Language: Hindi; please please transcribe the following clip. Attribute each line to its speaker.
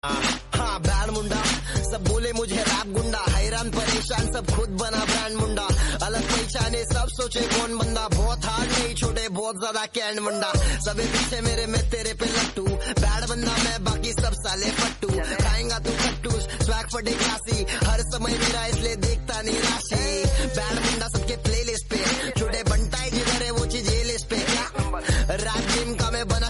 Speaker 1: हाँ बैड मुंडा, सब बोले मुझे रैप गुंडा, हैरान परेशान सब खुद बना ब्रांड मुंडा, अलग पहचाने सब सोचे कौन बंदा, बहुत हार्ड नहीं छोटे बहुत ज्यादा कैंड मुंडा, सबे पीछे मेरे मैं तेरे पे लट्टू, बैड बंदा मैं बाकी सब साले फट्टू, खाएंगा तू कट्टूस स्वैग फटे क्लासी, हर समय मेरा इसलिए देखता नहीं राशि, बैड मुंडा सबके प्ले लिस्ट पे, छोटे बनता है जिधर है वो चीज ये लिस्ट पे, क्या रैप गेम का मैं